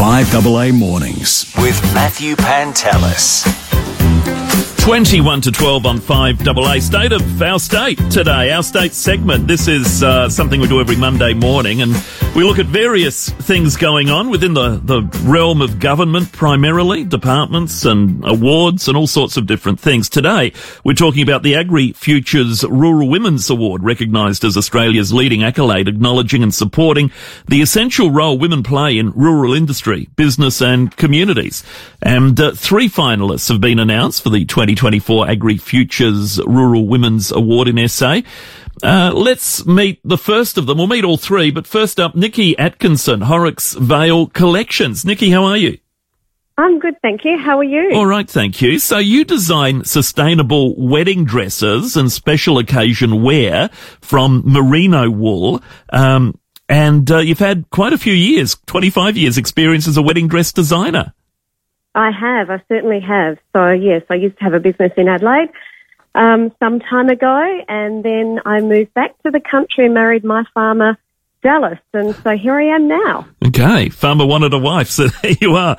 5AA Mornings with Matthew Pantelis. 21 to 12 on 5AA. State of our state today, our state segment. This is something we do every Monday morning, and we look at various things going on within the realm of government, primarily, departments and awards and all sorts of different things. Today, we're talking about the AgriFutures Rural Women's Award, recognised as Australia's leading accolade, acknowledging and supporting the essential role women play in rural industry, business and communities. And 3 finalists have been announced for the 2024 AgriFutures Rural Women's Award in SA. Let's meet the first of them. We'll meet all 3, but first up, Nikki Atkinson, Horrocks Vale Collections. Nikki, how are you? I'm good, thank you. How are you? All right, thank you. So you design sustainable wedding dresses and special occasion wear from merino wool, and you've had quite a few years, 25 years experience as a wedding dress designer. I certainly have. So, yes, I used to have a business in Adelaide some time ago, and then I moved back to the country and married my farmer, Dallas, and so here I am now. Okay, farmer wanted a wife, so there you are.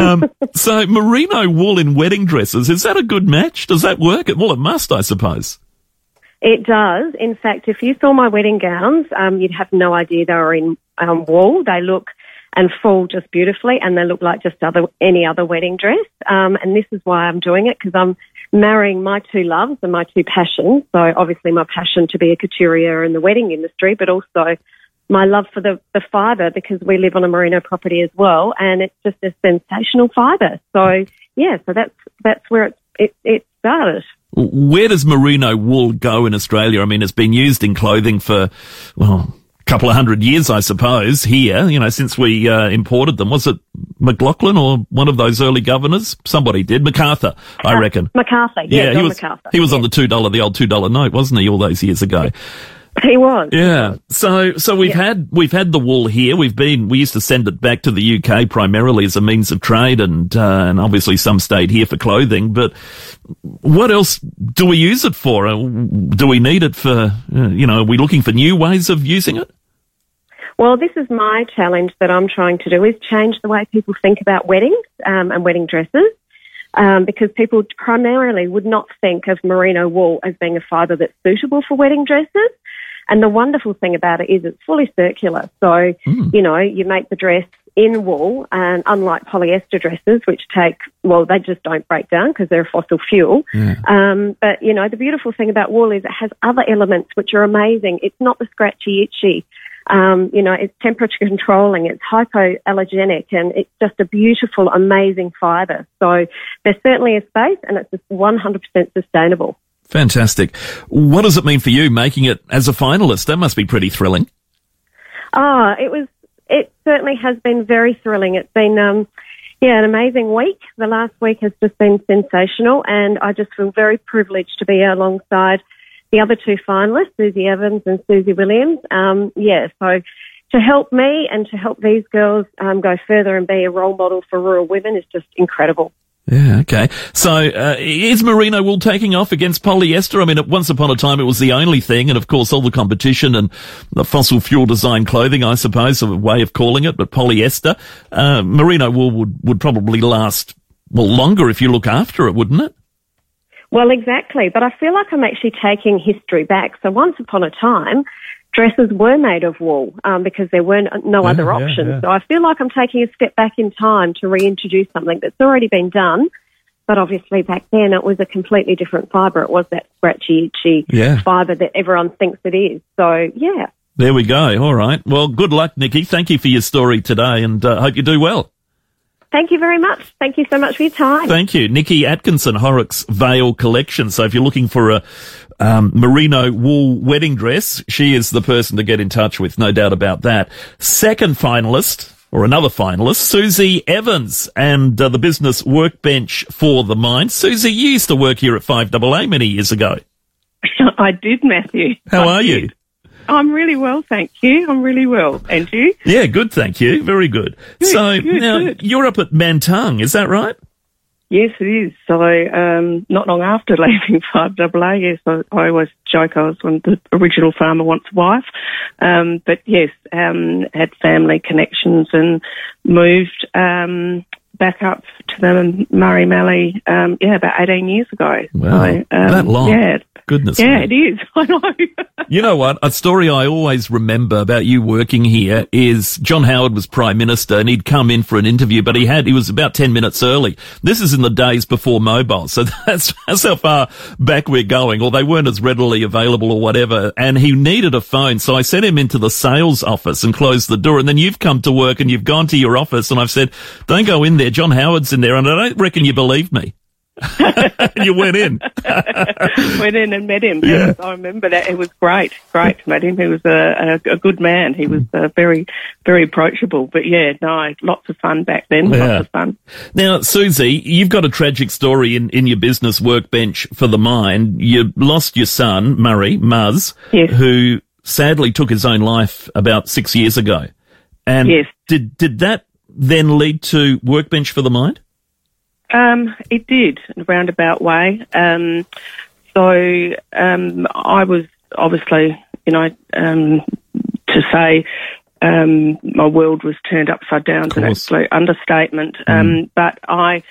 So merino wool in wedding dresses, is that a good match? Does that work? Well, it must, I suppose. It does. In fact, if you saw my wedding gowns, you'd have no idea they were in wool. They look and fall just beautifully, and they look like just any other wedding dress. And this is why I'm doing it, because I'm marrying my 2 loves and my 2 passions. So obviously my passion to be a couturier in the wedding industry, but also my love for the fibre, because we live on a merino property as well, and it's just a sensational fibre. So yeah, so that's where it started. Where does merino wool go in Australia? I mean, it's been used in clothing for, well, couple of 100 years, I suppose, here, since we imported them. Was it McLaughlin or one of those early governors? Somebody did. MacArthur, I reckon. MacArthur, yeah, John MacArthur. He was on the the old $2 note, wasn't he, all those years ago? He was. Yeah. So we've had the wool here. We used to send it back to the UK primarily as a means of trade, and obviously some stayed here for clothing. But what else do we use it for? Do we need it for, are we looking for new ways of using it? Well, this is my challenge that I'm trying to do, is change the way people think about weddings and wedding dresses, because people primarily would not think of merino wool as being a fibre that's suitable for wedding dresses. And the wonderful thing about it is it's fully circular. So, you make the dress in wool, and unlike polyester dresses, which they just don't break down because they're a fossil fuel. Yeah. But, the beautiful thing about wool is it has other elements which are amazing. It's not the scratchy, itchy. It's temperature controlling, it's hypoallergenic, and it's just a beautiful, amazing fibre. So there's certainly a space, and it's just 100% sustainable. Fantastic. What does it mean for you making it as a finalist? That must be pretty thrilling. It certainly has been very thrilling. It's been, an amazing week. The last week has just been sensational, and I just feel very privileged to be alongside the other 2 finalists, Susie Evans and Susie Williams. So to help me and to help these girls go further and be a role model for rural women is just incredible. Yeah, okay. So, is merino wool taking off against polyester? I mean, once upon a time it was the only thing, and of course all the competition and the fossil fuel design clothing, I suppose, a way of calling it, but polyester. Merino wool would probably last, longer if you look after it, wouldn't it? Well, exactly. But I feel like I'm actually taking history back. So once upon a time, dresses were made of wool because there were no other options. Yeah. So I feel like I'm taking a step back in time to reintroduce something that's already been done. But obviously back then it was a completely different fibre. It was that scratchy, itchy fibre that everyone thinks it is. So, yeah. There we go. All right. Well, good luck, Nikki. Thank you for your story today, and hope you do well. Thank you very much. Thank you so much for your time. Thank you. Nikki Atkinson, Horrocks Vale Collection. So if you're looking for a merino wool wedding dress, she is the person to get in touch with, no doubt about that. Second finalist, or another finalist, Susie Evans, and the business Workbench for the Mind. Susie, you used to work here at 5AA many years ago. I did, Matthew. How are you? I'm really well, thank you. I'm really well. And you? Yeah, good, thank you. Very good. Now, you're up at Mantang, is that right? Yes, it is. So not long after leaving 5AA, yes, I always joke I was the original Farmer Wants a Wife. But yes, had family connections and moved back up to the Murray Mallee, about 18 years ago. Wow, so, that long? Yeah. Goodness yeah, me. it is. I know. You know what? A story I always remember about you working here is John Howard was Prime Minister and he'd come in for an interview, but he was about 10 minutes early. This is in the days before mobile, so that's how far back we're going, or they weren't as readily available or whatever, and he needed a phone, so I sent him into the sales office and closed the door, and then you've come to work and you've gone to your office and I've said, don't go in there, John Howard's in there, and I don't reckon you believe me. You went in. Went in and met him. Yeah. Yes, I remember that. It was great to meet him. He was a good man. He was very, very approachable. But yeah, no, lots of fun back then. Yeah. Lots of fun. Now, Susie, you've got a tragic story in your business Workbench for the Mind. You lost your son, Murray, Muzz, Yes. who sadly took his own life about 6 years ago. And Yes. did that then lead to Workbench for the Mind? It did, in a roundabout way. I was obviously, to say my world was turned upside down is an absolute understatement. But I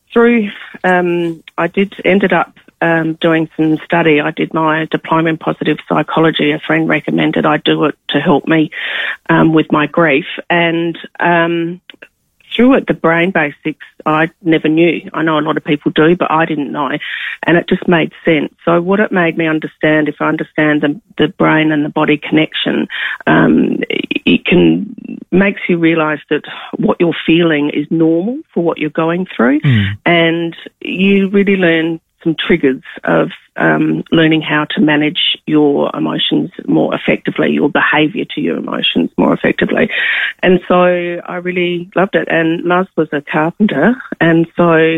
ended up doing some study. I did my diploma in positive psychology. A friend recommended I do it to help me with my grief. And through it, the brain basics, I never knew. I know a lot of people do, but I didn't know. And it just made sense. So what it made me understand, if I understand the brain and the body connection, makes you realise that what you're feeling is normal for what you're going through. And you really learn some triggers of learning how to manage your emotions more effectively, your behaviour to your emotions more effectively. And so I really loved it. And Muzz was a carpenter, and so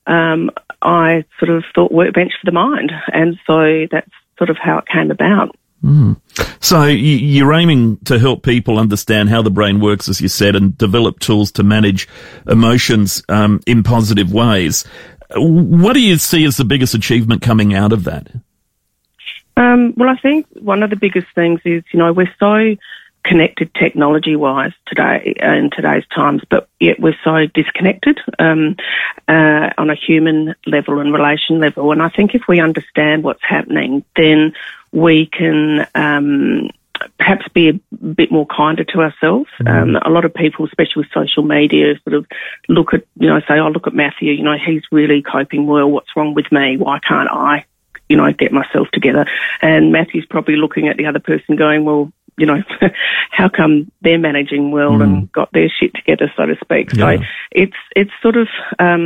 I sort of thought Workbench for the Mind. And so that's sort of how it came about. So you're aiming to help people understand how the brain works, as you said, and develop tools to manage emotions in positive ways. What do you see as the biggest achievement coming out of that? Well, I think one of the biggest things is, we're so connected technology-wise today, in today's times, but yet we're so disconnected on a human level and relation level. And I think if we understand what's happening, then we can perhaps be a bit more kinder to ourselves. A lot of people, especially with social media, sort of look at, say, oh, look at Matthew, he's really coping well. What's wrong with me? Why can't I, get myself together? And Matthew's probably looking at the other person going, well, how come they're managing well and got their shit together, so to speak. Yeah. So it's sort of,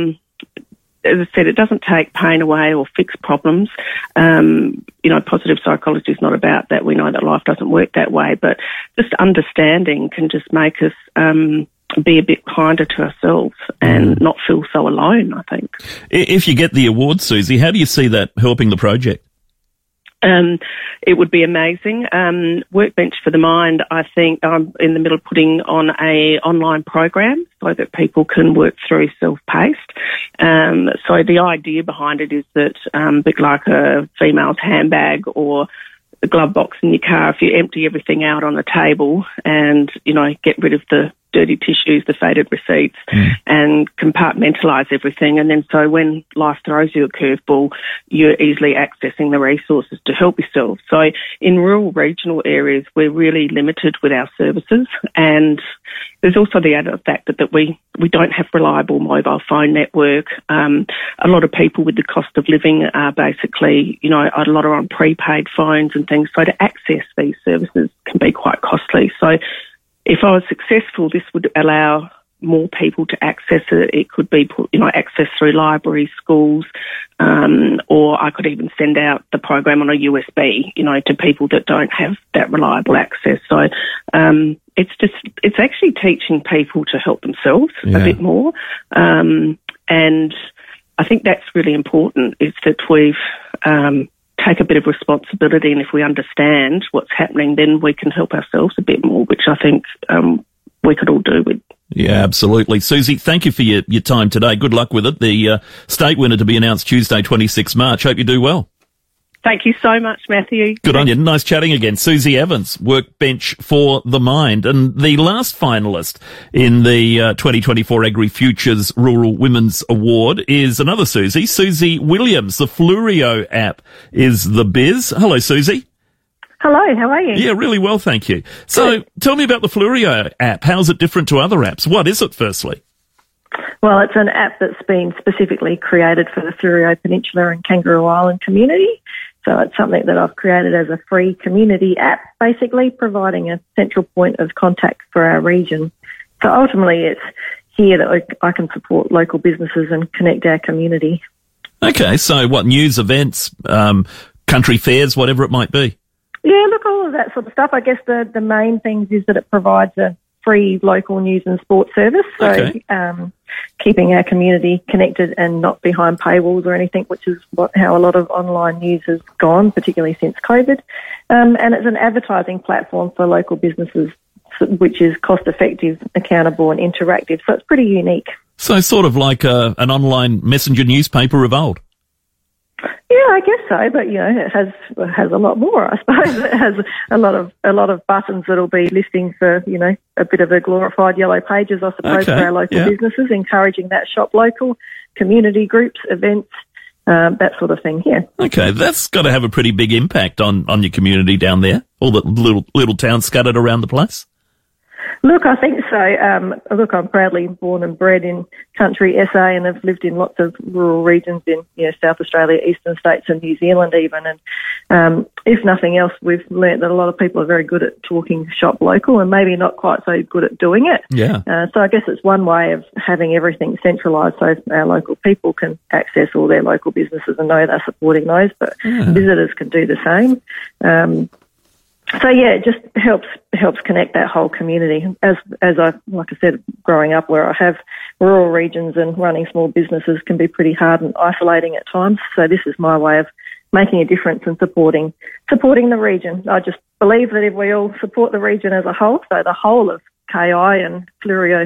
as I said, it doesn't take pain away or fix problems. Positive psychology is not about that. We know that life doesn't work that way, but just understanding can just make us be a bit kinder to ourselves and not feel so alone, I think. If you get the award, Susie, how do you see that helping the project? It would be amazing. Workbench for the Mind, I think I'm in the middle of putting on a online program so that people can work through self-paced. So the idea behind it is that a bit like a female's handbag or a glove box in your car, if you empty everything out on the table and, get rid of the dirty tissues, the faded receipts, and compartmentalise everything. And then so when life throws you a curveball, you're easily accessing the resources to help yourself. So in rural regional areas, we're really limited with our services. And there's also the added fact that we don't have reliable mobile phone network. A lot of people with the cost of living are basically, a lot are on prepaid phones and things. So to access these services can be quite costly. So if I was successful, this would allow more people to access it. It could be, accessed through libraries, schools, or I could even send out the program on a USB, to people that don't have that reliable access. So it's actually teaching people to help themselves a bit more. And I think that's really important, is that we've take a bit of responsibility, and if we understand what's happening, then we can help ourselves a bit more, which I think we could all do with Yeah, absolutely. Susie, thank you for your time today. Good luck with it. The state winner to be announced Tuesday, 26 March. Hope you do well. Thank you so much, Matthew. Good on you. Nice chatting again. Susie Evans, Workbench for the Mind. And the last finalist in the 2024 Agri-Futures Rural Women's Award is another Susie, Susie Williams. The Flurio app is the biz. Hello, Susie. Hello, how are you? Yeah, really well, thank you. So tell me about the Flurio app. How is it different to other apps? What is it, firstly? Well, it's an app that's been specifically created for the Fleurieu Peninsula and Kangaroo Island community. So it's something that I've created as a free community app, basically providing a central point of contact for our region. So ultimately it's here that I can support local businesses and connect our community. Okay, so what, news, events, country fairs, whatever it might be? Yeah, look, all of that sort of stuff. I guess the main things is that it provides a free local news and sports service. So Okay. Keeping our community connected and not behind paywalls or anything, which is how a lot of online news has gone, particularly since COVID. And it's an advertising platform for local businesses, which is cost effective, accountable and interactive. So it's pretty unique. So sort of like an online messenger newspaper of old. Yeah, I guess so, but it has a lot more. I suppose it has a lot of buttons that'll be listing for a bit of a glorified yellow pages, I suppose, for our local businesses, encouraging that shop local, community groups, events, that sort of thing. Yeah. Okay, that's got to have a pretty big impact on your community down there, all the little towns scattered around the place. Look, I think so. I'm proudly born and bred in country SA and have lived in lots of rural regions in South Australia, eastern states and New Zealand even. And if nothing else, we've learnt that a lot of people are very good at talking shop local and maybe not quite so good at doing it. Yeah. So I guess it's one way of having everything centralised so our local people can access all their local businesses and know they're supporting those, but visitors can do the same. So yeah, it just helps connect that whole community. As I said, growing up where I have rural regions and running small businesses can be pretty hard and isolating at times. So this is my way of making a difference and supporting the region. I just believe that if we all support the region as a whole, so the whole of KI and Fleurieu,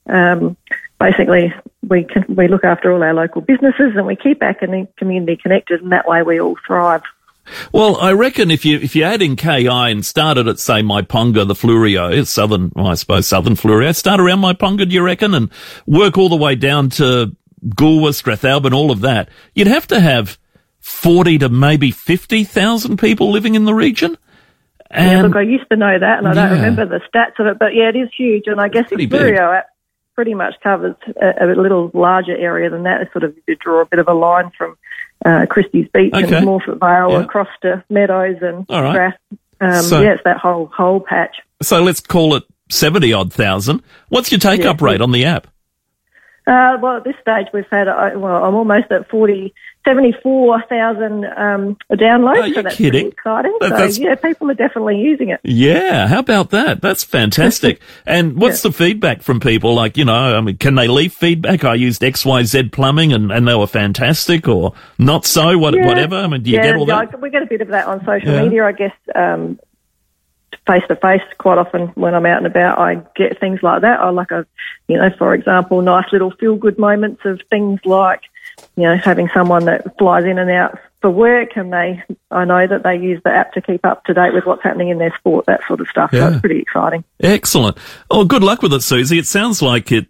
basically we look after all our local businesses and we keep our community connected, and that way we all thrive. Well, I reckon if you add in KI and started at, say, Myponga, the Fleurieu, southern Fleurieu, start around Myponga, do you reckon, and work all the way down to Goolwa, Strathalbyn, all of that, you'd have to have 40 to maybe 50,000 people living in the region. And look, I used to know that, and I don't remember the stats of it, but yeah, it is huge, and I guess the Fleurieu app pretty much covers a little larger area than that. It's sort of, you draw a bit of a line from Christie's Beach and Morphett Vale across to Meadows and Strath. It's that whole patch. So let's call it 70-odd thousand. What's your take-up rate on the app? Well, at this stage we've had, I'm almost at 74,000 downloads. So that's kidding? Pretty exciting. People are definitely using it. Yeah, how about that? That's fantastic. And what's the feedback from people? Like, can they leave feedback? I used XYZ plumbing and they were fantastic, or not so, whatever? I mean, do you get all that? We get a bit of that on social media, I guess. Face-to-face, quite often when I'm out and about, I get things like that. For example, nice little feel-good moments of things like, having someone that flies in and out for work, and I know that they use the app to keep up to date with what's happening in their sport, that sort of stuff. So it's pretty exciting. Excellent. Oh, good luck with it, Susie. It sounds like it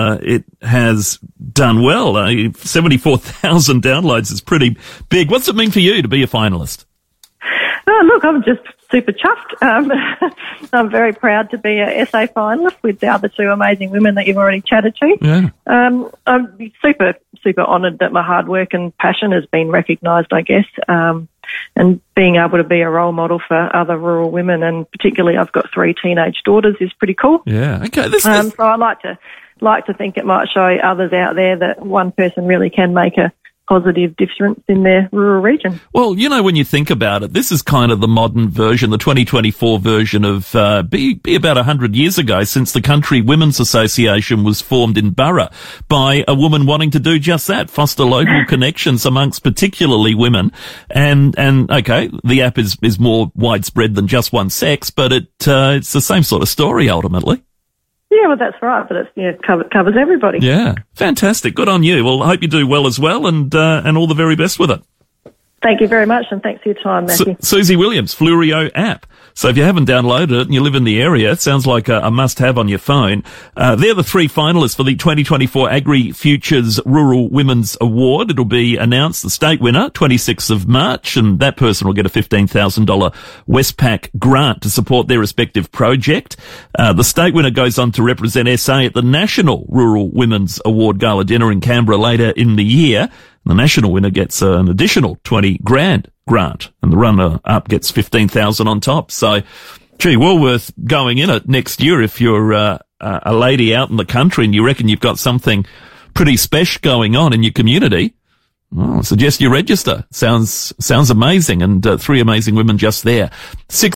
has done well. 74,000 downloads is pretty big. What's it mean for you to be a finalist? Oh, look, I'm just super chuffed. I'm very proud to be a SA finalist with the other two amazing women that you've already chatted to. Yeah. I'm super, super honoured that my hard work and passion has been recognised, I guess, and being able to be a role model for other rural women, and particularly I've got 3 teenage daughters, is pretty cool. Yeah, okay. So I like to think it might show others out there that one person really can make a positive difference in their rural region. Well, when you think about it, this is kind of the modern version, the 2024 version of be about 100 years ago, since the Country Women's Association was formed in Burra by a woman wanting to do just that, foster local connections amongst particularly women. And okay, the app is more widespread than just one sex, but it's the same sort of story ultimately. Yeah, well, that's right, but it covers everybody. Yeah, fantastic. Good on you. Well, I hope you do well as well, and all the very best with it. Thank you very much, and thanks for your time, Matthew. Susie Williams, Flurio app. So if you haven't downloaded it and you live in the area, it sounds like a must-have on your phone. They're the three finalists for the 2024 Agri-Futures Rural Women's Award. It'll be announced, the state winner, 26th of March, and that person will get a $15,000 Westpac grant to support their respective project. The state winner goes on to represent SA at the National Rural Women's Award Gala Dinner in Canberra later in the year. The national winner gets an additional $20,000 grant, and the runner-up gets $15,000 on top. So, gee, well worth going in it next year if you're a lady out in the country and you reckon you've got something pretty special going on in your community. Well, I suggest you register. Sounds amazing, and three amazing women just there.